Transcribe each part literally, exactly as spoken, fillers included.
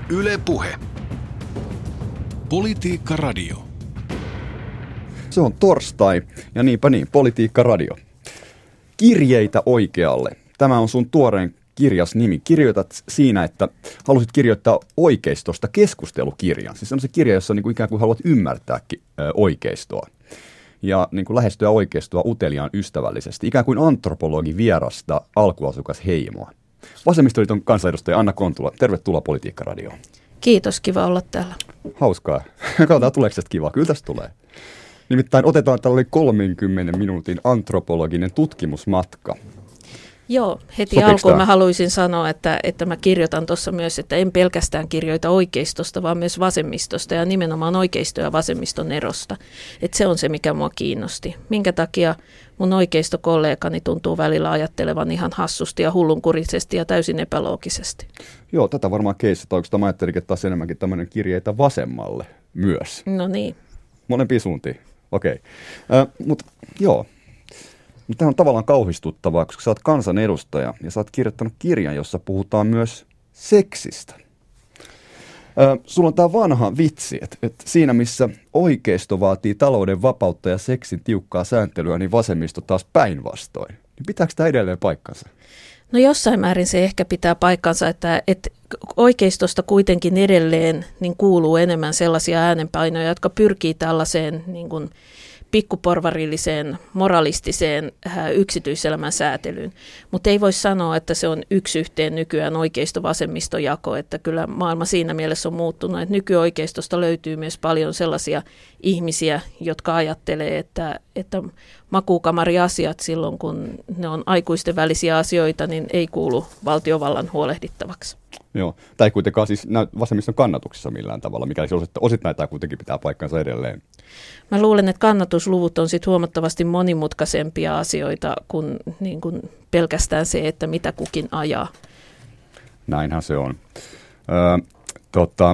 Yle Puhe. Politiikka Radio. Se on torstai ja niinpä niin, Politiikka Radio. Kirjeitä oikealle. Tämä on sun tuoreen kirjas nimi. Kirjoitat siinä, että halusit kirjoittaa oikeistosta keskustelukirjan. Siis on se kirja, jossa niin kuin ikään kuin haluat ymmärtääkin ö, oikeistoa. Ja niin kuin lähestyä oikeistoa uteliaan ystävällisesti. Ikään kuin antropologi vierasta alkuasukas heimoa. Vasemmistoliiton kansanedustaja Anna Kontula, tervetuloa Politiikka Radioon. Kiitos, kiva olla täällä. Hauskaa. Katsotaan, tuleeko tästä kivaa. Kyllä tästä tulee. Nimittäin otetaan tällainen kolmenkymmenen minuutin antropologinen tutkimusmatka. Joo, heti Sopiks alkuun tämä? mä haluaisin sanoa, että, että mä kirjoitan tuossa myös, että en pelkästään kirjoita oikeistosta, vaan myös vasemmistosta ja nimenomaan oikeisto- ja vasemmiston erosta. Että se on se, mikä mua kiinnosti. Minkä takia mun oikeistokollegani tuntuu välillä ajattelevan ihan hassusti ja hullunkurisesti ja täysin epäloogisesti. Joo, tätä varmaan keissata. Oikeastaan mä ajattelin, että taas enemmänkin tämmöinen kirjeitä vasemmalle myös. No niin. Molempiin suuntiin. Okei. Okay. Äh, mutta joo. Tämä on tavallaan kauhistuttavaa, koska sä oot kansanedustaja ja sä oot kirjoittanut kirjan, jossa puhutaan myös seksistä. Ö, sulla on tämä vanha vitsi, että, että siinä missä oikeisto vaatii talouden vapautta ja seksin tiukkaa sääntelyä, niin vasemmisto taas päinvastoin. Niin pitääkö tämä edelleen paikkansa? No jossain määrin se ehkä pitää paikkansa, että, että oikeistosta kuitenkin edelleen niin kuuluu enemmän sellaisia äänenpainoja, jotka pyrkii tällaiseen niin kuin pikkuporvarilliseen, moralistiseen äh, yksityiselämän säätelyyn. Mutta ei voi sanoa, että se on yksi yhteen nykyään oikeisto-vasemmistojako, että kyllä maailma siinä mielessä on muuttunut, että nykyoikeistosta löytyy myös paljon sellaisia ihmisiä, jotka ajattelee, että, että makuukamariasiat silloin, kun ne on aikuisten välisiä asioita, niin ei kuulu valtiovallan huolehdittavaksi. Joo, tämä ei kuitenkaan siis näy vasemmiston kannatuksessa millään tavalla, mikäli se osittain tämä kuitenkin pitää paikkansa edelleen. Mä luulen, että kannatusluvut on sit huomattavasti monimutkaisempia asioita kuin, niin kuin pelkästään se, että mitä kukin ajaa. Näinhän se on. Öö, tota,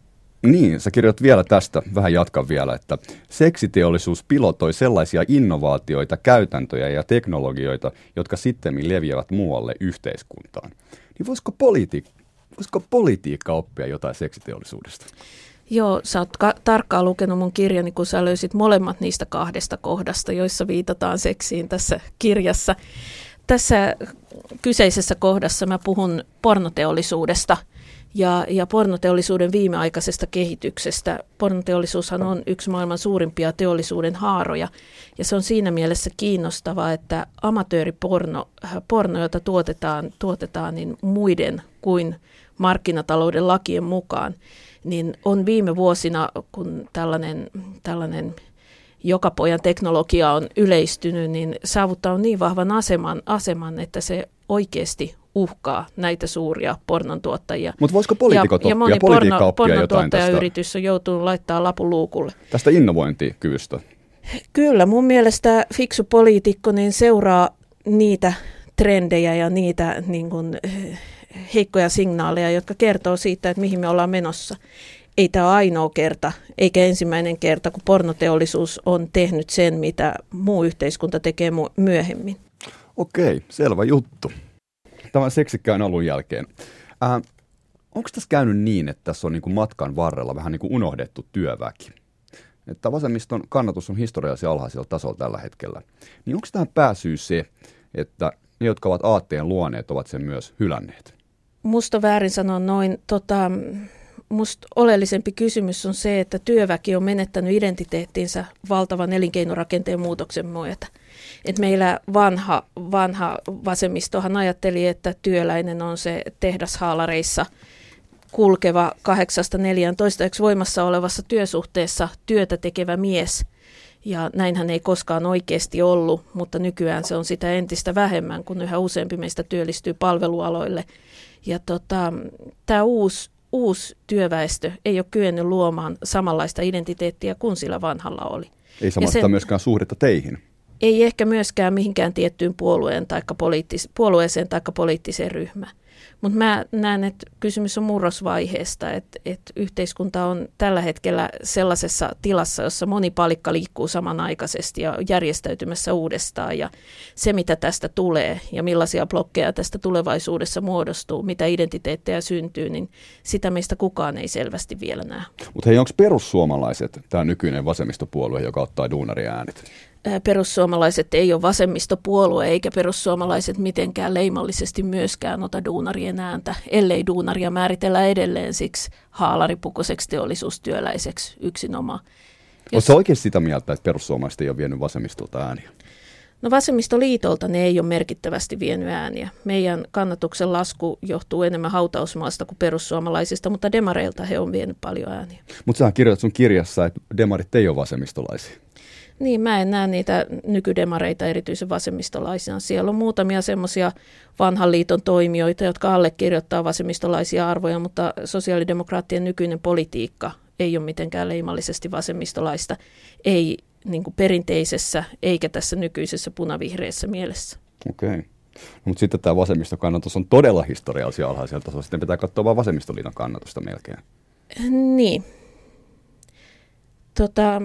niin, sä kirjoit vielä tästä, vähän jatkan vielä, että seksiteollisuus pilotoi sellaisia innovaatioita, käytäntöjä ja teknologioita, jotka sittemmin leviävät muualle yhteiskuntaan. Niin voisiko, politi- voisiko politiikka oppia jotain seksiteollisuudesta? Joo, sä oot ka- tarkkaan lukenut mun kirjani, kun sä löysit molemmat niistä kahdesta kohdasta, joissa viitataan seksiin tässä kirjassa. Tässä kyseisessä kohdassa mä puhun pornoteollisuudesta ja, ja pornoteollisuuden viimeaikaisesta kehityksestä. Pornoteollisuushan on yksi maailman suurimpia teollisuuden haaroja ja se on siinä mielessä kiinnostavaa, että amatööriporno, porno, jota tuotetaan, tuotetaan niin muiden kuin markkinatalouden lakien mukaan, niin on viime vuosina, kun tällainen, tällainen jokapojan teknologia on yleistynyt, niin saavuttaa niin vahvan aseman, aseman, että se oikeasti uhkaa näitä suuria pornontuottajia. Mutta voisiko poliitikot ja, oppia, ja moni politiikka porno, oppia jotain tästä? Pornontuottajayritys on joutunut laittaa lapun luukulle. Tästä innovointikyvystä? Kyllä, mun mielestä fiksu poliitikko niin seuraa niitä trendejä ja niitä niin kuin, heikkoja signaaleja, jotka kertoo siitä, että mihin me ollaan menossa. Ei tämä ole ainoa kerta, eikä ensimmäinen kerta, kun pornoteollisuus on tehnyt sen, mitä muu yhteiskunta tekee myöhemmin. Okei, selvä juttu. Tämän seksikkään alun jälkeen. Äh, onko tässä käynyt niin, että tässä on niin kuin matkan varrella vähän niin kuin unohdettu työväki? Että vasemmiston kannatus on historiallisen alhaisella tasolla tällä hetkellä. Niin onko tähän pääsyy se, että ne, jotka ovat aatteen luoneet, ovat sen myös hylänneet? Musta väärin sanoa noin. Tota, musta oleellisempi kysymys on se, että työväki on menettänyt identiteettinsä valtavan elinkeinorakenteen muutoksen myötä. Et meillä vanha, vanha vasemmistohan ajatteli, että työläinen on se tehdashaalareissa kulkeva kahdeksasta neljääntoista voimassa olevassa työsuhteessa työtä tekevä mies. Ja näinhän ei koskaan oikeasti ollut, mutta nykyään se on sitä entistä vähemmän, kun yhä useampi meistä työllistyy palvelualoille. Ja tota, tämä uusi, uusi työväestö ei ole kyennyt luomaan samanlaista identiteettiä kuin sillä vanhalla oli. Ei samanlaista sen, myöskään suhdetta teihin. Ei ehkä myöskään mihinkään tiettyyn puolueen taikka poliittis, puolueeseen tai poliittiseen ryhmään. Mutta mä näen, että kysymys on murrosvaiheesta, että, että yhteiskunta on tällä hetkellä sellaisessa tilassa, jossa moni palikka liikkuu samanaikaisesti ja järjestäytymässä uudestaan. Ja se, mitä tästä tulee ja millaisia blokkeja tästä tulevaisuudessa muodostuu, mitä identiteettejä syntyy, niin sitä meistä kukaan ei selvästi vielä näe. Mutta hei, onko perussuomalaiset tämä nykyinen vasemmistopuolue, joka ottaa duunariäänet? Perussuomalaiset ei ole vasemmistopuolue, eikä perussuomalaiset mitenkään leimallisesti myöskään ota duunarien ääntä, ellei duunaria määritellä edelleen siksi haalaripukuiseksi teollisuustyöläiseksi yksinomaan. Jos... Oletko oikeasti sitä mieltä, että perussuomalaiset ei ole vienyt vasemmistolta ääniä? No vasemmistoliitolta ne ei ole merkittävästi vienyt ääniä. Meidän kannatuksen lasku johtuu enemmän hautausmaasta kuin perussuomalaisista, mutta demareilta he on vienyt paljon ääniä. Mutta sä kirjoitat sun kirjassa, että demarit ei ole vasemmistolaisia. Niin, mä en näe niitä nykydemareita erityisen vasemmistolaisina. Siellä on muutamia semmoisia vanhan liiton toimijoita, jotka allekirjoittaa vasemmistolaisia arvoja, mutta sosiaalidemokraattien nykyinen politiikka ei ole mitenkään leimallisesti vasemmistolaista, ei niin kuin perinteisessä eikä tässä nykyisessä punavihreässä mielessä. Okei. No, mutta sitten tämä vasemmistokannatus on todella historiallisia alhaisella tasolla. Sitten pitää katsoa vain vasemmistoliiton kannatusta melkein. Niin. Tota...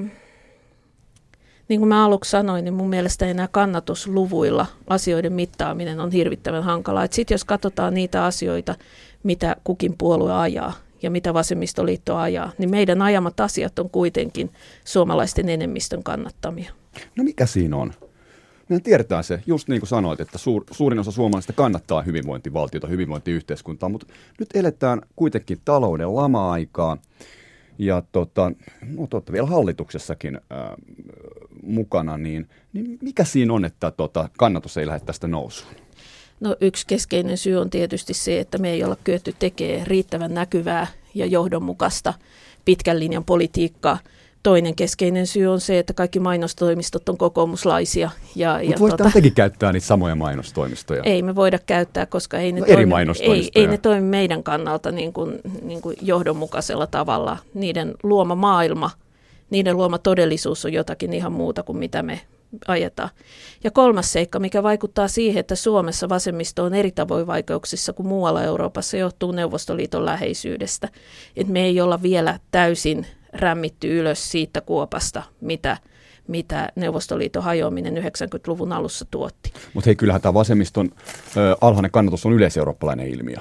Niin kuin mä aluksi sanoin, niin mun mielestä enää kannatusluvuilla asioiden mittaaminen on hirvittävän hankalaa. Sitten jos katsotaan niitä asioita, mitä kukin puolue ajaa ja mitä vasemmistoliitto ajaa, niin meidän ajamat asiat on kuitenkin suomalaisten enemmistön kannattamia. No mikä siinä on? Mehän tiedetään se, just niin kuin sanoit, että suur, suurin osa suomalaisista kannattaa hyvinvointivaltiota, hyvinvointiyhteiskuntaa, mutta nyt eletään kuitenkin talouden lama-aikaa. Ja tota, no totta, vielä hallituksessakin ää, mukana, niin, niin mikä siinä on, että tota, kannatus ei lähde tästä nousuun? No yksi keskeinen syy on tietysti se, että me ei olla kyetty tekemään riittävän näkyvää ja johdonmukaista pitkän linjan politiikkaa. Toinen keskeinen syy on se, että kaikki mainostoimistot on kokoomuslaisia. Mutta voisi tota, tekin käyttää niitä samoja mainostoimistoja. Ei me voida käyttää, koska ei ne, no, toimi, ei, ei ne toimi meidän kannalta niin kuin, niin kuin johdonmukaisella tavalla. Niiden luoma maailma, niiden luoma todellisuus on jotakin ihan muuta kuin mitä me ajetaan. Ja kolmas seikka, mikä vaikuttaa siihen, että Suomessa vasemmisto on eri tavoin vaikeuksissa kuin muualla Euroopassa, johtuu Neuvostoliiton läheisyydestä. Että me ei olla vielä täysin rämmitty ylös siitä kuopasta, mitä, mitä Neuvostoliiton hajoaminen yhdeksänkymmentäluvun alussa tuotti. Mutta hei, kyllähän tämä vasemmiston ö, alhainen kannatus on yleiseurooppalainen ilmiö.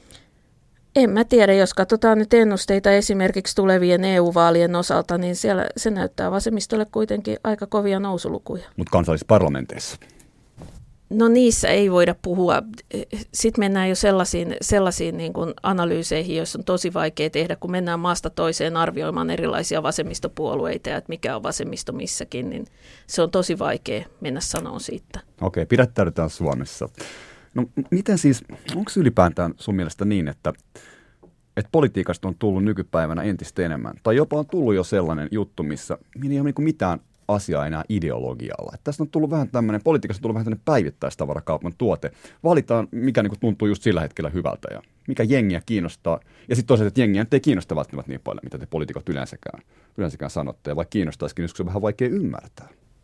En mä tiedä, jos katsotaan nyt ennusteita esimerkiksi tulevien E U-vaalien osalta, niin siellä se näyttää vasemmistolle kuitenkin aika kovia nousulukuja. Mutta kansallisissa parlamenteissa? No niissä ei voida puhua. Sitten mennään jo sellaisiin, sellaisiin niin kuin analyyseihin, joissa on tosi vaikea tehdä, kun mennään maasta toiseen arvioimaan erilaisia vasemmistopuolueita ja että mikä on vasemmisto missäkin, niin se on tosi vaikea mennä sanomaan siitä. Okei, pidättäydytään Suomessa. No miten siis, onko ylipäätään sun mielestä niin, että, että politiikasta on tullut nykypäivänä entistä enemmän, tai jopa on tullut jo sellainen juttu, missä ei ole niin kuin mitään asiaa enää ideologialla. Että tästä on tullut vähän tämmöinen, politiikasta on tullut vähän tämmöinen päivittäistavarakaupan tuote. Valitaan, mikä niin kuin tuntuu just sillä hetkellä hyvältä ja mikä jengiä kiinnostaa. Ja sitten toisaalta, että jengiä ei kiinnosta välttämättä niin paljon, mitä te poliitikot yleensäkään, yleensäkään sanotte. Ja vaikka kiinnostaisikin, niin se on vähän vaikea ymmärtää.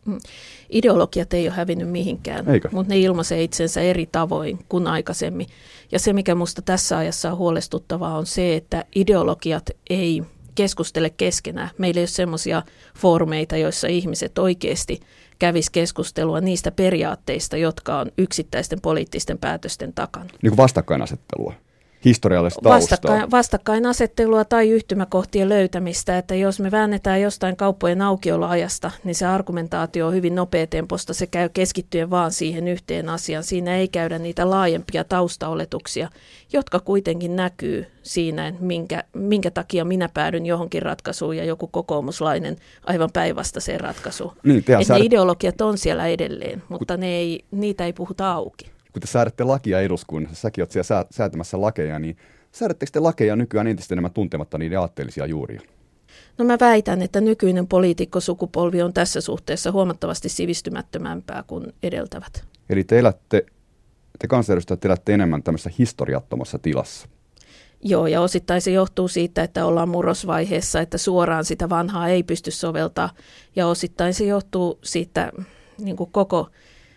Ideologiat ei ole hävinnyt mihinkään, Eikö? Mutta ne ilmaisee itsensä eri tavoin kuin aikaisemmin. Ja se, mikä minusta tässä ajassa on huolestuttavaa, on se, että ideologiat ei keskustele keskenään. Meillä ei ole semmoisia foorumeita, joissa ihmiset oikeasti kävisi keskustelua niistä periaatteista, jotka on yksittäisten poliittisten päätösten takana. Niin kuin vastakkainasettelua, historiallista taustaa. Vastakkain, vastakkainasettelua tai yhtymäkohtien löytämistä, että jos me väännetään jostain kauppojen aukioloajasta, niin se argumentaatio on hyvin nopeatempoista, se käy keskittyen vaan siihen yhteen asiaan. Siinä ei käydä niitä laajempia taustaoletuksia, jotka kuitenkin näkyy siinä, että minkä, minkä takia minä päädyn johonkin ratkaisuun ja joku kokoomuslainen aivan päinvastaiseen ratkaisuun. Niin, että säädät... ne ideologiat on siellä edelleen, mutta ne ei, niitä ei puhuta auki. Kun te säädätte lakia eduskunnassa, säkin olet siellä säätämässä lakeja, niin säädättekö te lakeja nykyään entistä enemmän tuntematta niiden aatteellisia juuria? No mä väitän, että nykyinen poliitikkosukupolvi on tässä suhteessa huomattavasti sivistymättömämpää kuin edeltävät. Eli te elätte, te kansanedustajat elätte enemmän tämmöisessä historiattomassa tilassa. Joo, ja osittain se johtuu siitä, että ollaan murrosvaiheessa, että suoraan sitä vanhaa ei pysty soveltaa, ja osittain se johtuu siitä niin kuin koko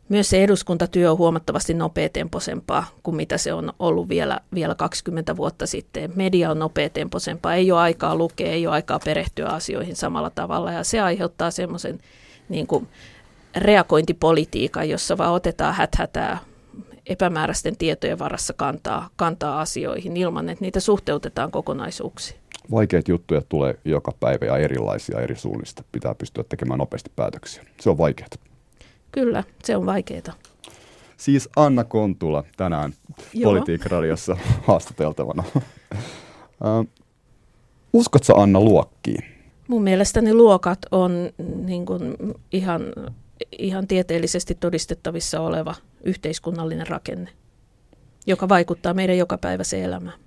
Myös se eduskuntatyö on huomattavasti nopeatempoisempaa kuin mitä se on ollut vielä, vielä kaksikymmentä vuotta sitten. Media on nopeatempoisempaa, ei ole aikaa lukea, ei ole aikaa perehtyä asioihin samalla tavalla ja se aiheuttaa semmoisen niin kuin reagointipolitiikan, jossa vaan otetaan häthätää epämääräisten tietojen varassa kantaa, kantaa asioihin ilman, että niitä suhteutetaan kokonaisuuksiin. Vaikeita juttuja tulee joka päivä ja erilaisia eri suunnista. Pitää pystyä tekemään nopeasti päätöksiä. Se on vaikeaa. Kyllä, se on vaikeaa. Siis Anna Kontula tänään Politiikka-radiossa haastateltavana. uh, uskotko Anna luokkiin? Mun mielestäni luokat on niin kuin ihan, ihan tieteellisesti todistettavissa oleva yhteiskunnallinen rakenne, joka vaikuttaa meidän jokapäiväiseen elämään.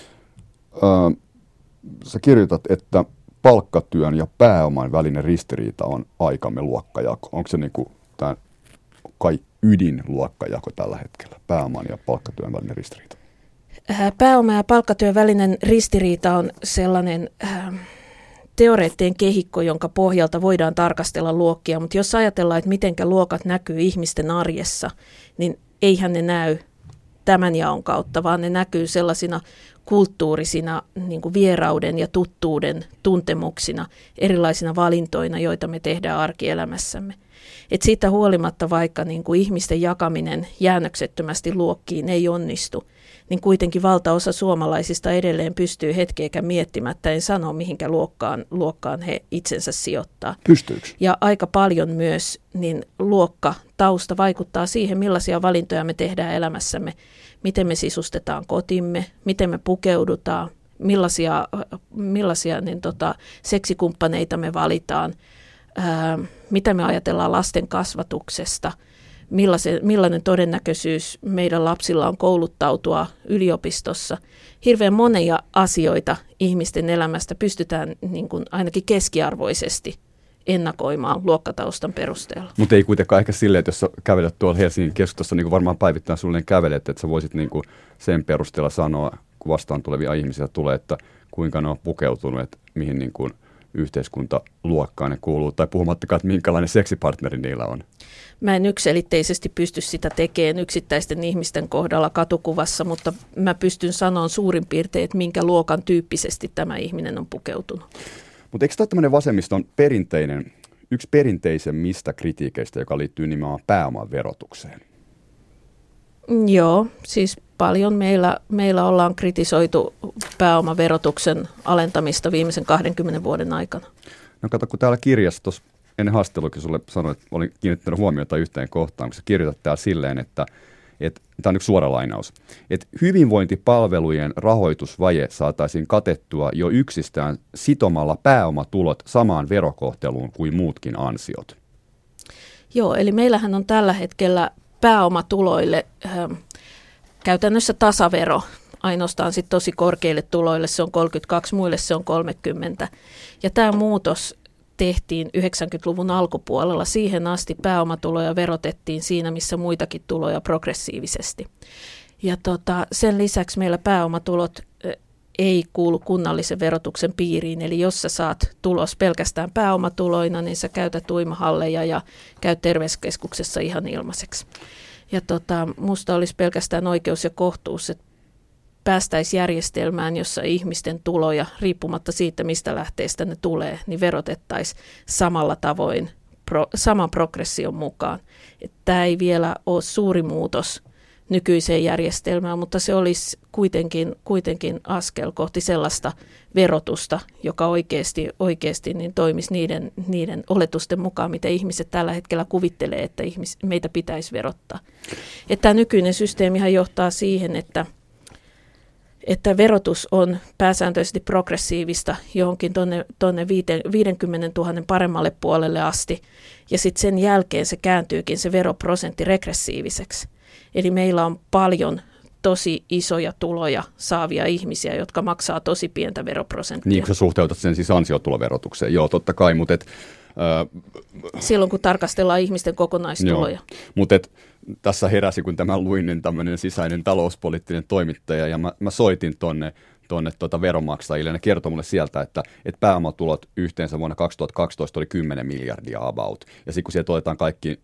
Uh, sä kirjoitat, että palkkatyön ja pääoman välinen ristiriita on aikamme luokkajako. Onko se niin kuin tämä kai ydinluokkajako tällä hetkellä, pääoman ja palkkatyön välinen ristiriita? Pääoma- ja palkkatyön välinen ristiriita on sellainen äh, teoreettinen kehikko, jonka pohjalta voidaan tarkastella luokkia, mutta jos ajatellaan, että mitenkä luokat näkyy ihmisten arjessa, niin eihän ne näy tämän jaon kautta, vaan ne näkyy sellaisina kulttuurisina niin kuin vierauden ja tuttuuden tuntemuksina, erilaisina valintoina, joita me tehdään arkielämässämme. Et siitä huolimatta, vaikka niin kuin ihmisten jakaminen jäännöksettömästi luokkiin ei onnistu, niin kuitenkin valtaosa suomalaisista edelleen pystyy hetkeäkään miettimättä, en sano mihinkä luokkaan, luokkaan he itsensä sijoittaa. Pystyykö? Ja aika paljon myös niin luokkatausta vaikuttaa siihen, millaisia valintoja me tehdään elämässämme, miten me sisustetaan kotimme, miten me pukeudutaan, millaisia, millaisia niin tota, seksikumppaneita me valitaan, ää, mitä me ajatellaan lasten kasvatuksesta, millainen, millainen todennäköisyys meidän lapsilla on kouluttautua yliopistossa. Hirveän monia asioita ihmisten elämästä pystytään niin kuin ainakin keskiarvoisesti ennakoimaan luokkataustan perusteella. Mutta ei kuitenkaan ehkä silleen, että jos sä kävelet tuolla Helsingin keskustassa, niin kuin varmaan päivittäin sulle kävelet, että sä voisit niin kuin sen perusteella sanoa, kun vastaan tulevia ihmisiä tulee, että kuinka ne on pukeutunut, että mihin niin kuin yhteiskuntaluokkaan ne kuuluu, tai puhumattakaan, että minkälainen seksipartneri niillä on. Mä en yksiselitteisesti pysty sitä tekemään yksittäisten ihmisten kohdalla katukuvassa, mutta mä pystyn sanomaan suurin piirtein, että minkä luokan tyyppisesti tämä ihminen on pukeutunut. Mutta eikö tämä tämmöinen vasemmiston perinteinen, yksi perinteisemmistä kritiikeistä, joka liittyy nimenomaan pääoman verotukseen? Joo, siis paljon meillä, meillä ollaan kritisoitu pääomaverotuksen alentamista viimeisen kahdenkymmenen vuoden aikana. No kato, kun täällä kirjassa tuossa ennen haastattelukin sulle sanoin, että olin kiinnittänyt huomiota yhteen kohtaan, kun sä kirjoitat täällä silleen, että, että tämä on yksi suora lainaus, että hyvinvointipalvelujen rahoitusvaje saataisiin katettua jo yksistään sitomalla pääomatulot samaan verokohteluun kuin muutkin ansiot. Joo, eli meillähän on tällä hetkellä pääomatuloille äh, käytännössä tasavero. Ainoastaan sit tosi korkeille tuloille se on kolmekymmentäkaksi, muille se on kolmekymmentä. Ja tämä muutos tehtiin yhdeksänkymmentäluvun alkupuolella. Siihen asti pääomatuloja verotettiin siinä, missä muitakin tuloja progressiivisesti. Ja tota, sen lisäksi meillä pääomatulot äh, ei kuulu kunnallisen verotuksen piiriin. Eli jos sä saat tulos pelkästään pääomatuloina, niin sä käytät uimahalleja ja käyt terveyskeskuksessa ihan ilmaiseksi. Ja tota, musta olisi pelkästään oikeus ja kohtuus, että päästäisiin järjestelmään, jossa ihmisten tuloja, riippumatta siitä, mistä lähteestä ne tulee, niin verotettaisiin samalla tavoin, pro, saman progression mukaan. Tämä ei vielä ole suuri muutos nykyiseen järjestelmään, mutta se olisi kuitenkin, kuitenkin askel kohti sellaista verotusta, joka oikeasti, oikeasti niin toimisi niiden, niiden oletusten mukaan, mitä ihmiset tällä hetkellä kuvittelee, että ihmis, meitä pitäisi verottaa. Että tämä nykyinen systeemihan johtaa siihen, että, että verotus on pääsääntöisesti progressiivista johonkin tuonne, tuonne viisikymmentätuhatta paremmalle puolelle asti, ja sitten sen jälkeen se kääntyykin se veroprosentti regressiiviseksi. Eli meillä on paljon tosi isoja tuloja saavia ihmisiä, jotka maksaa tosi pientä veroprosenttia. Niin, kun sä suhteutat sen siis ansiotuloverotukseen. Joo, totta kai, mutta et, äh, silloin, kun tarkastellaan ihmisten kokonaistuloja. Mutta tässä heräsi, kun tämä luin, niin tämmöinen sisäinen talouspoliittinen toimittaja, ja mä, mä soitin tonne, tonne tota veronmaksajille, ne kertoi mulle sieltä, että et pääomatulot yhteensä vuonna kaksituhattakaksitoista oli kymmenen miljardia about. Ja sitten kun sieltä otetaan kaikki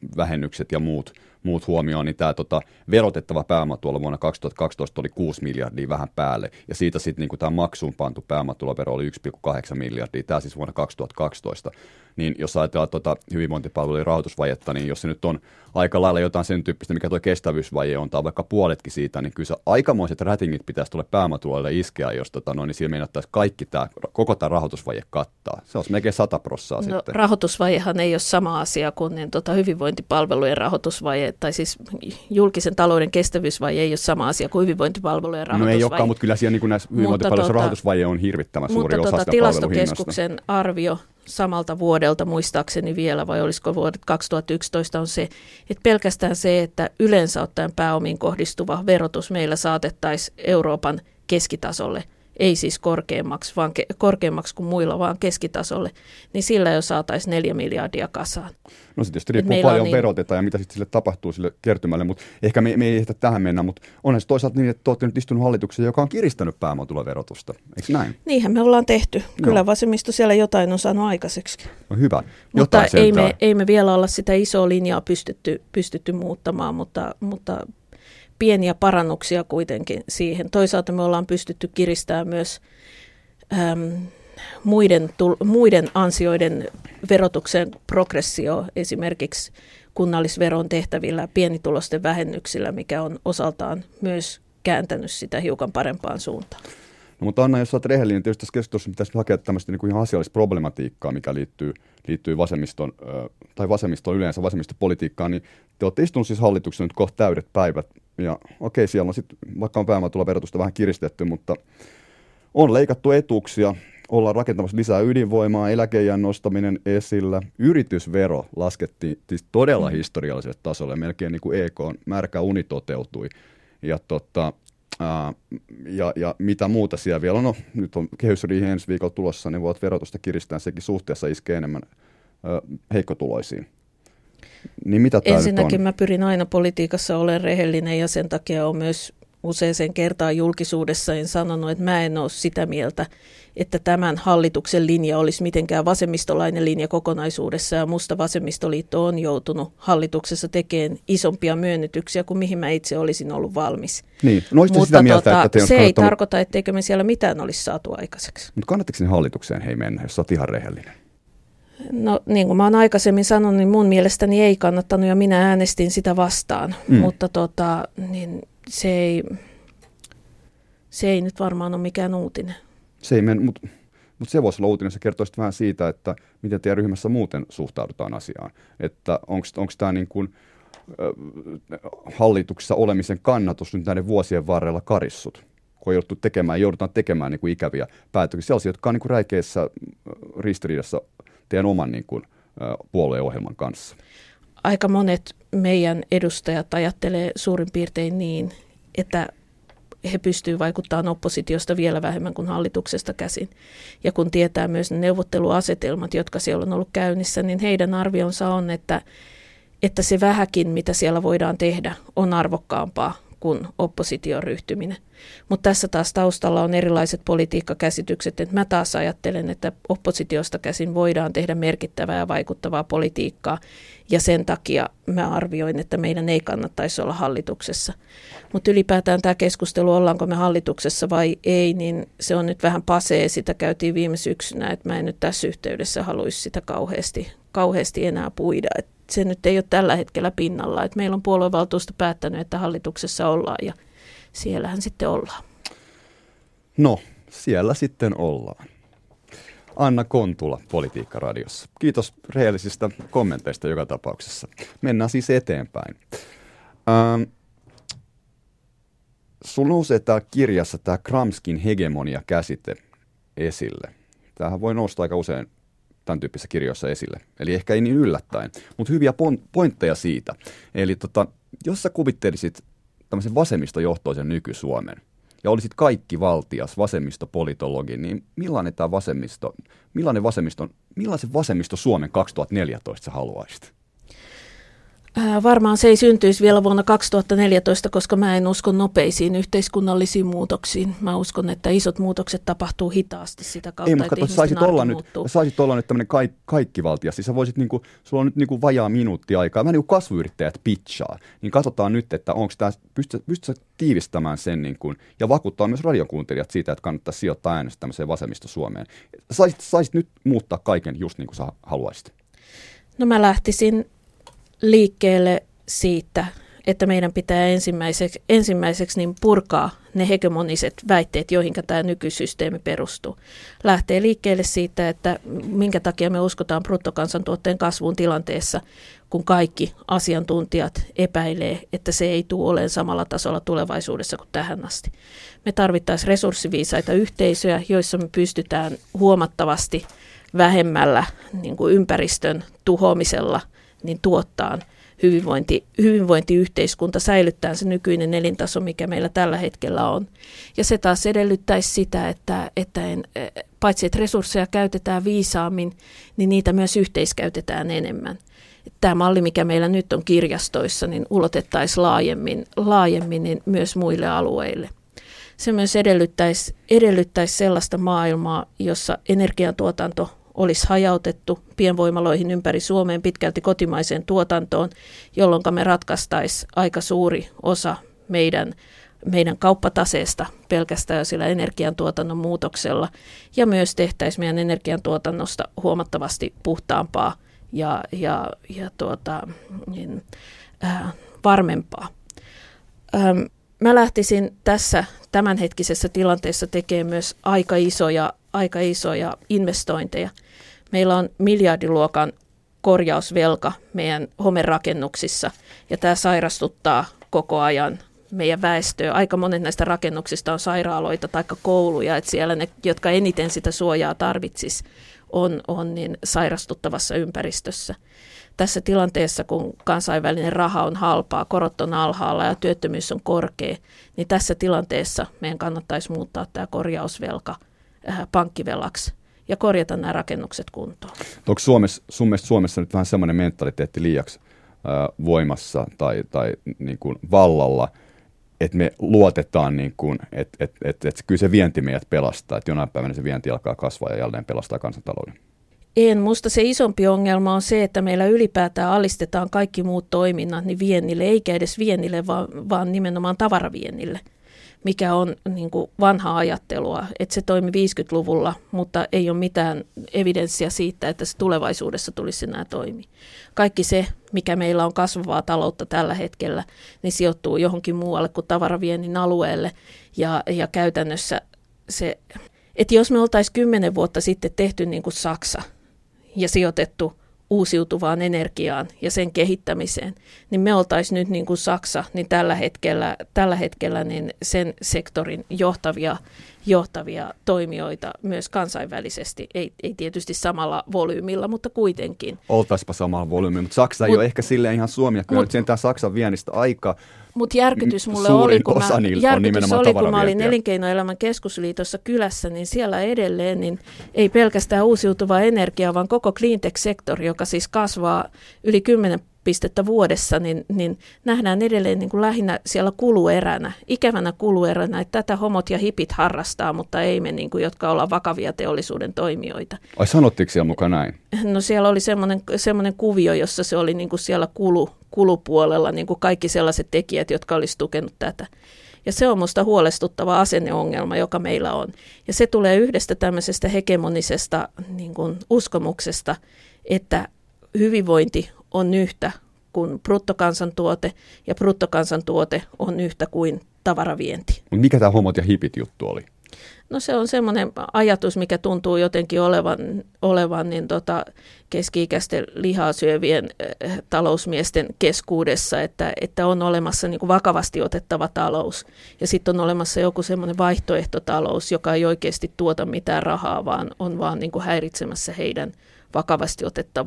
vähennykset ja muut, muut huomioon, niin tämä tota, verotettava pääomatulo vuonna kaksituhattakaksitoista oli kuusi miljardia vähän päälle, ja siitä sitten niin tämä maksuun pantu pääomatulovero oli yksi pilkku kahdeksan miljardia, tämä siis vuonna kaksituhattakaksitoista. Niin jos ajatellaan tuota hyvinvointipalvelujen rahoitusvajetta, niin jos se nyt on aika lailla jotain sen tyyppistä, mikä tuo kestävyysvaje on, tai vaikka puoletkin siitä, niin kyllä se aikamoiset rätingit pitäisi tulla pääomatuloille iskeä, jos tota, no, niin sillä meinattaisi kaikki tämä, koko tämä rahoitusvaje kattaa. Se olisi melkein sata prossaa no, sitten. Rahoitusvajehan ei ole sama asia kuin niin, tota, hyvinvointipalvelujen rahoitusvaje, tai siis julkisen talouden kestävyysvaje ei ole sama asia kuin hyvinvointipalvelujen rahoitusvaje. No ei olekaan, mutta kyllä siellä niin näissä hyvinvointipalveluissa tota, rahoitusvaje on hirvittävän suuri osa tota, sitä Tilastokeskuksen arvio samalta vuodelta muistaakseni vielä, vai olisiko vuodet kaksituhattayksitoista, on se, että pelkästään se, että yleensä ottaen pääomiin kohdistuva verotus meillä saatettaisiin Euroopan keskitasolle, ei siis korkeammaksi, vaan ke- korkeammaksi kuin muilla, vaan keskitasolle, niin sillä jo saataisiin neljä miljardia kasaan. No se tietysti riippuu paljon niin verotetaan ja mitä sitten sille tapahtuu sille kertymälle, mutta ehkä me, me ei ehtä tähän mennä, mutta onhan se toisaalta niin, että te olette nyt istunut hallituksessa, joka on kiristänyt pääomatuloverotusta, eikö näin? Niinhän me ollaan tehty. Kyllä no. Vasemmisto siellä jotain on saanut aikaiseksi. No hyvä. Mutta ei me, ei me vielä olla sitä isoa linjaa pystytty, pystytty muuttamaan, mutta, mutta pieniä parannuksia kuitenkin siihen. Toisaalta me ollaan pystytty kiristämään myös äm, muiden, tul, muiden ansioiden verotuksen progressio, esimerkiksi kunnallisveron tehtävillä pienitulosten vähennyksillä, mikä on osaltaan myös kääntänyt sitä hiukan parempaan suuntaan. No, mutta Anna, jos olet rehellinen, niin tietysti tässä keskustelussa pitäisi hakea tämmöistä niin kuin ihan asiallista problematiikkaa, mikä liittyy, liittyy vasemmiston, tai vasemmiston yleensä, vasemmistopolitiikkaan, niin te olette istunut siis hallituksessa nyt kohta täydet päivät, ja okei, siellä on sitten, vaikka on pääomatuloverotusta vähän kiristetty, mutta on leikattu etuuksia, ollaan rakentamassa lisää ydinvoimaa, eläkeiän nostaminen esillä, yritysvero laskettiin siis todella mm. historialliselle tasolle, melkein niin kuin E K:n märkä uni toteutui, ja tota, ää, ja, ja mitä muuta siellä vielä on, no nyt on kehysriihi ensi viikolla tulossa, niin voit verotusta kiristää, sekin suhteessa iskee enemmän ää, heikkotuloisiin. Niin mitä tää Ensinnäkin nyt on? Mä pyrin aina politiikassa olemaan rehellinen ja sen takia on myös useaseen kertaan julkisuudessa en sanonut, että mä en ole sitä mieltä, että tämän hallituksen linja olisi mitenkään vasemmistolainen linja kokonaisuudessa ja musta vasemmistoliitto on joutunut hallituksessa tekemään isompia myönnytyksiä kuin mihin mä itse olisin ollut valmis. Niin, no mutta sitä mieltä, tota, että te on se kannattanut... ei tarkoita, etteikö me siellä mitään olisi saatu aikaiseksi. Mutta kannatteko sinne hallitukseen hei mennä, jos olet ihan rehellinen? No niin kuin mä oon aikaisemmin sanonut, niin mun mielestäni ei kannattanut ja minä äänestin sitä vastaan, mm. mutta tota, niin se, ei, se ei nyt varmaan ole mikään uutinen. Se ei men, mutta mut se voisi olla uutinen, se kertoisi vähän siitä, että miten teidän ryhmässä muuten suhtaudutaan asiaan. Että onko tämä niin kuin, äh, hallituksessa olemisen kannatus nyt näiden vuosien varrella karissut, kun jouduttu tekemään, joudutaan tekemään niin kuin ikäviä päätöksiä, sellaisia, jotka on niin kuin räikeässä ristiriidassa teidän oman niin kuin, puolueohjelman kanssa. Aika monet meidän edustajat ajattelee suurin piirtein niin, että he pystyvät vaikuttamaan oppositiosta vielä vähemmän kuin hallituksesta käsin. Ja kun tietää myös ne neuvotteluasetelmat, jotka siellä on ollut käynnissä, niin heidän arvionsa on, että, että se vähäkin, mitä siellä voidaan tehdä, on arvokkaampaa kuin opposition ryhtyminen. Mutta tässä taas taustalla on erilaiset politiikkakäsitykset, että mä taas ajattelen, että oppositiosta käsin voidaan tehdä merkittävää ja vaikuttavaa politiikkaa, ja sen takia mä arvioin, että meidän ei kannattaisi olla hallituksessa. Mutta ylipäätään tämä keskustelu, ollaanko me hallituksessa vai ei, niin se on nyt vähän pasee, sitä käytiin viime syksynä, että mä en nyt tässä yhteydessä haluaisi sitä kauheasti, kauheasti enää puida. Et se nyt ei ole tällä hetkellä pinnalla, että meillä on puoluevaltuusto päättänyt, että hallituksessa ollaan, ja siellähän sitten ollaan. No, siellä sitten ollaan. Anna Kontula, Politiikka-radiossa. Kiitos rehellisistä kommenteista joka tapauksessa. Mennään siis eteenpäin. Ähm, Sulla nousee täällä kirjassa tämä Gramscin hegemonia-käsite esille. Tämähän voi nousta aika usein tämän tyyppisissä kirjoissa esille. Eli ehkä ei niin yllättäen, mutta hyviä pointteja siitä. Eli tota, jos sä kuvittelisit tämmöisen vasemmistojohtoisen nyky-Suomen, ja olisit kaikki valtias vasemmistopolitologi, niin millainen tämä vasemmisto, millainen vasemmisto, millaisen vasemmisto Suomen kaksituhattaneljätoista sä haluaisit? Ää, varmaan se ei syntyisi vielä vuonna kaksituhattaneljätoista, koska mä en usko nopeisiin yhteiskunnallisiin muutoksiin. Mä uskon, että isot muutokset tapahtuu hitaasti sitä kautta, ei, mutta että kato, ihmisten saisit olla arki nyt, muuttuu. saisit olla nyt tämmöinen kaik, kaikkivaltia. Siis sä voisit, niinku, sulla on nyt niinku vajaa minuutti aikaa. Vähän niin kuin kasvuyrittäjät pitchaa. Niin katsotaan nyt, että onko tämä, pystytkö pystyt tiivistämään sen niin kuin, ja vakuuttaa myös radiokuuntelijat siitä, että kannattaa sijoittaa äänestä tämmöiseen vasemmisto Suomeen. Saisit, saisit nyt muuttaa kaiken just niin kuin sä haluaisit. No mä lähtisin liikkeelle siitä, että meidän pitää ensimmäiseksi, ensimmäiseksi niin purkaa ne hegemoniset väitteet, joihin tämä nykysysteemi perustuu. Lähtee liikkeelle siitä, että minkä takia me uskotaan bruttokansantuotteen kasvuun tilanteessa, kun kaikki asiantuntijat epäilee, että se ei tule olemaan samalla tasolla tulevaisuudessa kuin tähän asti. Me tarvittaisiin resurssiviisaita yhteisöjä, joissa me pystytään huomattavasti vähemmällä niin kuin ympäristön tuhoamisella niin tuottaa hyvinvointi, hyvinvointiyhteiskunta, säilyttää se nykyinen elintaso, mikä meillä tällä hetkellä on. Ja se taas edellyttäisi sitä, että, että en, paitsi että resursseja käytetään viisaammin, niin niitä myös yhteiskäytetään enemmän. Tämä malli, mikä meillä nyt on kirjastoissa, niin ulotettaisiin laajemmin, laajemmin niin myös muille alueille. Se myös edellyttäisi, edellyttäisi sellaista maailmaa, jossa energiantuotanto olisi hajautettu pienvoimaloihin ympäri Suomeen pitkälti kotimaiseen tuotantoon, jolloin me ratkaistaisiin aika suuri osa meidän, meidän kauppataseesta pelkästään jo sillä energiantuotannon muutoksella, ja myös tehtäisiin meidän energiantuotannosta huomattavasti puhtaampaa ja, ja, ja tuota, niin, äh, varmempaa. Ähm, mä lähtisin tässä tämänhetkisessä tilanteessa tekemään myös aika isoja aika isoja investointeja. Meillä on miljardiluokan korjausvelka meidän homerakennuksissa, ja tämä sairastuttaa koko ajan meidän väestöä. Aika monet näistä rakennuksista on sairaaloita tai kouluja, että siellä ne, jotka eniten sitä suojaa tarvitsisi, on, on niin sairastuttavassa ympäristössä. Tässä tilanteessa, kun kansainvälinen raha on halpaa, korot on alhaalla ja työttömyys on korkea, niin tässä tilanteessa meidän kannattaisi muuttaa tämä korjausvelka pankkivelaksi ja korjata nämä rakennukset kuntoon. Onko Suomessa, sun mielestä Suomessa nyt vähän semmoinen mentaliteetti liiaksi äh, voimassa tai, tai niin kuin vallalla, että me luotetaan, niin kuin, että et, et, et kyllä se vienti meidät pelastaa, että jonain päivänä se vienti alkaa kasvaa ja jälleen pelastaa kansantalouden? En. Musta se isompi ongelma on se, että meillä ylipäätään alistetaan kaikki muut toiminnat niin viennille, eikä edes viennille, vaan, vaan nimenomaan tavaraviennille, mikä on niin kuin vanhaa ajattelua, että se toimi viisikymmentäluvulla, mutta ei ole mitään evidenssiä siitä, että se tulevaisuudessa tulisi enää toimia. Kaikki se, mikä meillä on kasvavaa taloutta tällä hetkellä, niin sijoittuu johonkin muualle kuin tavaraviennin alueelle. Ja, ja käytännössä se, että jos me oltaisiin kymmenen vuotta sitten tehty niin kuin Saksa ja sijoitettu uusiutuvaan energiaan ja sen kehittämiseen, niin me oltaisiin nyt niin kuin Saksa, niin tällä hetkellä, tällä hetkellä niin sen sektorin johtavia, johtavia toimijoita myös kansainvälisesti. Ei, ei tietysti samalla volyymilla, mutta kuitenkin. Oltaisipa samalla volyymilla, mutta Saksa ei mut, ole ehkä silleen ihan Suomi. Kyllä nyt sentään Saksan viennistä aika Mutta järkytys mulle oli, kun mä, järkytys oli, kun mä olin Elinkeinoelämän keskusliitossa kylässä, niin siellä edelleen niin ei pelkästään uusiutuvaa energiaa, vaan koko cleantech-sektori, joka siis kasvaa yli kymmenen pistettä vuodessa, niin, niin nähdään edelleen niin kuin lähinnä siellä kulueränä, ikävänä kulueränä, että tätä homot ja hipit harrastaa, mutta ei me, niin kuin, jotka ollaan vakavia teollisuuden toimijoita. Ai sanottiko siellä mukaan näin? No siellä oli semmoinen, semmoinen kuvio, jossa se oli niin kuin siellä kulu, kulupuolella niin kuin kaikki sellaiset tekijät, jotka olisi tukenut tätä. Ja se on musta huolestuttava asenneongelma, joka meillä on. Ja se tulee yhdestä tämmöisestä hegemonisesta niin kuin uskomuksesta, että hyvinvointi on yhtä kuin bruttokansantuote, ja bruttokansantuote on yhtä kuin tavaravienti. Mutta mikä tämä homot ja hipit juttu oli? No se on semmoinen ajatus, mikä tuntuu jotenkin olevan, olevan niin tota keski-ikäisten lihaa syövien äh, talousmiesten keskuudessa, että, että on olemassa niin kuin vakavasti otettava talous. Ja sitten on olemassa joku semmoinen vaihtoehtotalous, joka ei oikeasti tuota mitään rahaa, vaan on vaan niin kuin häiritsemässä heidän vakavasti otettavaa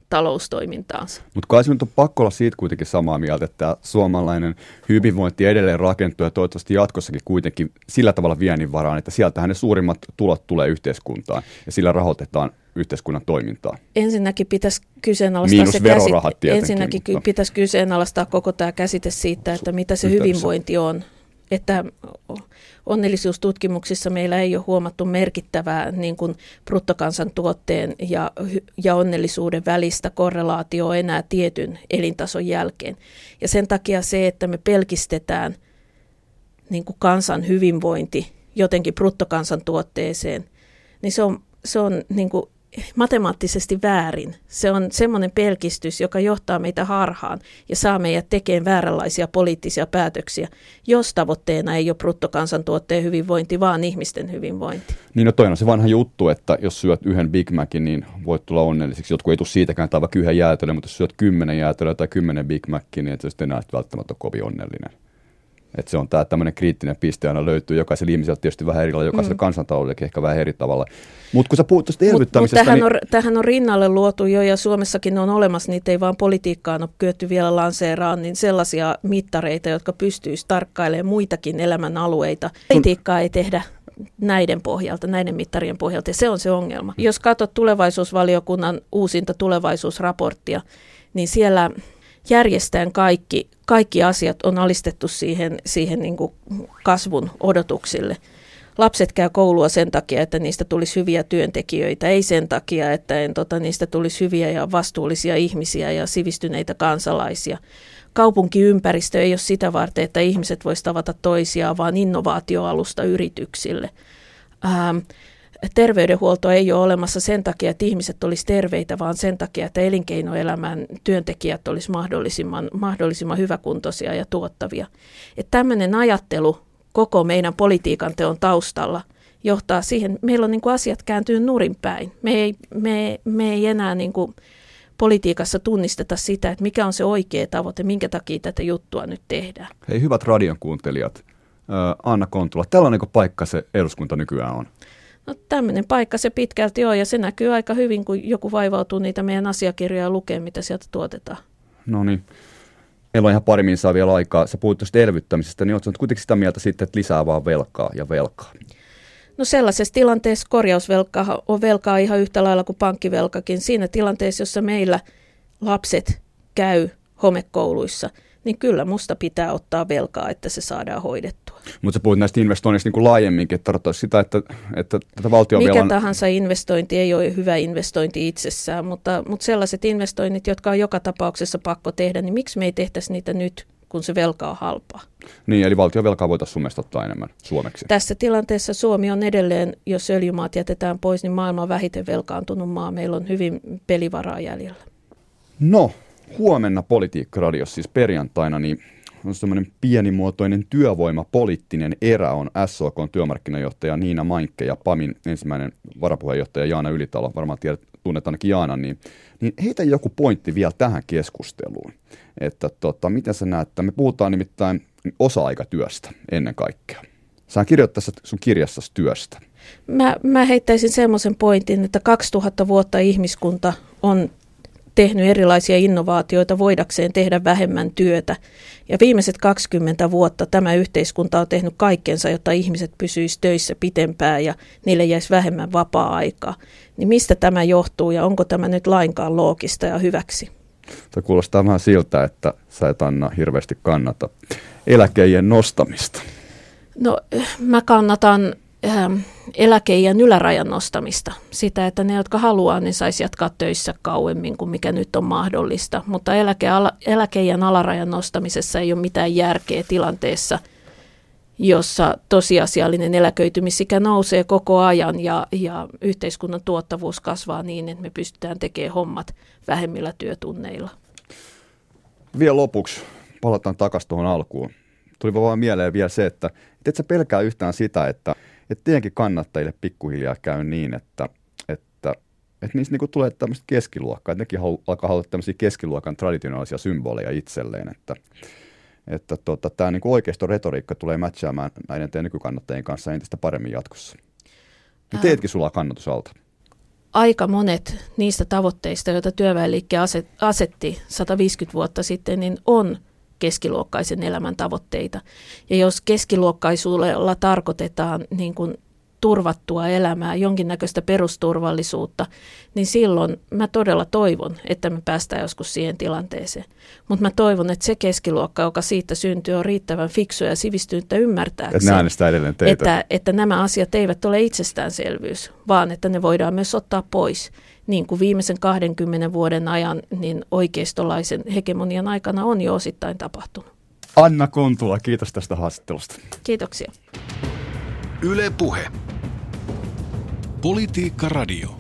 taloustoimintaansa. Mutta kai se nyt on pakko olla siitä kuitenkin samaa mieltä, että suomalainen hyvinvointi edelleen rakentuu ja toivottavasti jatkossakin kuitenkin sillä tavalla viennin varaan, että sieltähän ne suurimmat tulot tulee yhteiskuntaan ja sillä rahoitetaan yhteiskunnan toimintaa. Ensinnäkin pitäisi kyseenalaistaa Miinus se verorahat käsite, tietenkin, ensinnäkin mutta pitäisi kyseenalaistaa koko tämä käsite siitä, että mitä se Yhteydessä. hyvinvointi on. Että onnellisuustutkimuksissa meillä ei ole huomattu merkittävää niin kuin bruttokansantuotteen ja, ja onnellisuuden välistä korrelaatioa enää tietyn elintason jälkeen. Ja sen takia se, että me pelkistetään niin kuin kansan hyvinvointi jotenkin bruttokansantuotteeseen, niin se on, se on niin kuin matemaattisesti väärin. Se on semmoinen pelkistys, joka johtaa meitä harhaan ja saa meidät tekemään vääränlaisia poliittisia päätöksiä, jos tavoitteena ei ole bruttokansantuotteen hyvinvointi, vaan ihmisten hyvinvointi. Niin no toinen on se vanha juttu, että jos syöt yhden Big Macin, niin voit tulla onnelliseksi. Jotkut ei tule siitäkään, tai vaikka yhden jäätelön, mutta jos syöt kymmenen jäätelöä tai kymmenen Big Macin, niin et sä sitten enää välttämättä ole kovin onnellinen. Että se on tämä tämmöinen kriittinen piste aina löytyy jokaisella ihmisellä tietysti vähän eri lailla, jokaisella mm. kansantaloudellakin ehkä vähän eri tavalla. Mutta kun sä puhut tuosta elvyttämisestä... Mutta tähän, niin... on, tähän on rinnalle luotu jo ja Suomessakin on olemassa, niitä ei vaan politiikkaan ole kyetty vielä lanseeraan, niin sellaisia mittareita, jotka pystyisivät tarkkailemaan muitakin elämän alueita. Politiikkaa ei tehdä näiden pohjalta, näiden mittarien pohjalta ja se on se ongelma. Jos katsot tulevaisuusvaliokunnan uusinta tulevaisuusraporttia, niin siellä... Järjestään kaikki, kaikki asiat on alistettu siihen, siihen niin kuin kasvun odotuksille. Lapset käy koulua sen takia, että niistä tulisi hyviä työntekijöitä, ei sen takia, että en, tota, niistä tulisi hyviä ja vastuullisia ihmisiä ja sivistyneitä kansalaisia. Kaupunkiympäristö ei ole sitä varten, että ihmiset voisivat tavata toisiaan, vaan innovaatioalusta yrityksille. Ähm, Terveydenhuolto ei ole olemassa sen takia, että ihmiset olisi terveitä, vaan sen takia, että elinkeinoelämän työntekijät olisi mahdollisimman, mahdollisimman hyväkuntoisia ja tuottavia. Että tämmöinen ajattelu koko meidän politiikan teon taustalla johtaa siihen, meillä on niin kuin asiat kääntyy nurinpäin. Me ei, me, me ei enää niin kuin politiikassa tunnisteta sitä, että mikä on se oikea tavoite, minkä takia tätä juttua nyt tehdään. Hei hyvät radion kuuntelijat, Anna Kontula, tällainen paikka se eduskunta nykyään on? No tämmöinen paikka se pitkälti on ja se näkyy aika hyvin, kun joku vaivautuu niitä meidän asiakirjoja lukemaan, mitä sieltä tuotetaan. No niin. Meillä on ihan pari minsaa vielä aikaa. Sä puhuit tuosta elvyttämisestä, niin oletko kuitenkin sitä mieltä sitten, että lisää vaan velkaa ja velkaa? No sellaisessa tilanteessa korjausvelkaa on velkaa ihan yhtä lailla kuin pankkivelkakin. Siinä tilanteessa, jossa meillä lapset käy homekouluissa, niin kyllä musta pitää ottaa velkaa, että se saadaan hoidettua. Mutta sä puhut näistä investoinnista niin kuin laajemminkin, että tarkoittaa sitä, että, että tätä valtionvelan... Mikä tahansa investointi ei ole hyvä investointi itsessään, mutta, mutta sellaiset investoinnit, jotka on joka tapauksessa pakko tehdä, niin miksi me ei tehtäisi niitä nyt, kun se velka on halpaa? Niin, eli valtionvelkaa voitaisiin sun mielestä ottaa enemmän suomeksi. Tässä tilanteessa Suomi on edelleen, jos öljymaat jätetään pois, niin maailman vähiten velkaantunut maa. Meillä on hyvin pelivaraa jäljellä. No, huomenna Politiikka-radiossa, siis perjantaina, niin on semmoinen pienimuotoinen työvoimapoliittinen erä on S O K:n työmarkkinajohtaja Niina Mainkke ja PAMin ensimmäinen varapuheenjohtaja Jaana Ylitalo, varmaan tiedät, tunnet ainakin Jaanan, niin, niin heitä joku pointti vielä tähän keskusteluun, että tota, miten sä näet, että me puhutaan nimittäin osa-aikatyöstä ennen kaikkea. Sä kirjoit tässä sun kirjassasi työstä. Mä, mä heittäisin semmoisen pointin, että kaksituhatta vuotta ihmiskunta on tehnyt erilaisia innovaatioita voidakseen tehdä vähemmän työtä. Ja viimeiset kaksikymmentä vuotta tämä yhteiskunta on tehnyt kaikkensa, jotta ihmiset pysyisivät töissä pitempään ja niille jäisi vähemmän vapaa-aikaa. Niin mistä tämä johtuu ja onko tämä nyt lainkaan loogista ja hyväksi? Tämä kuulostaa vähän siltä, että sä et Anna hirveästi kannata eläkeijän nostamista. No mä kannatan eläkeiän ylärajan nostamista. Sitä, että ne, jotka haluaa, niin saisi jatkaa töissä kauemmin kuin mikä nyt on mahdollista. Mutta eläkeala, eläkeiän alarajan nostamisessa ei ole mitään järkeä tilanteessa, jossa tosiasiallinen eläköitymisikä nousee koko ajan ja, ja yhteiskunnan tuottavuus kasvaa niin, että me pystytään tekemään hommat vähemmillä työtunneilla. Vielä lopuksi palataan takaisin tuohon alkuun. Tuli vaan mieleen vielä se, että et sä pelkää yhtään sitä, että että teidänkin kannattajille pikkuhiljaa käy niin, että, että, että niistä niinku tulee tämmöistä keskiluokkaa, että nekin halu, alkaa haluta tämmöisiä keskiluokan traditionaalisia symboleja itselleen, että, että tota, tämä niinku oikeiston retoriikka tulee matchaamaan näiden teidän nykykannattajien kanssa entistä paremmin jatkossa. Ja teetkin sulaa kannatus alta. aika monet niistä tavoitteista, joita työväenliike asetti sata viisikymmentä vuotta sitten, niin on keskiluokkaisen elämän tavoitteita. Ja jos keskiluokkaisuudella tarkoitetaan niin kuin turvattua elämää, jonkinnäköistä perusturvallisuutta, niin silloin mä todella toivon, että me päästään joskus siihen tilanteeseen. Mutta mä toivon, että se keskiluokka, joka siitä syntyy, on riittävän fiksu ja sivistynyttä ymmärtääkseen, että, että, että nämä asiat eivät ole itsestäänselvyys, vaan että ne voidaan myös ottaa pois. Niin kuin viimeisen kahdenkymmenen vuoden ajan, niin oikeistolaisen hegemonian aikana on jo osittain tapahtunut. Anna Kontula, kiitos tästä haastattelusta. Kiitoksia. Yle Puhe. Politiikka Radio.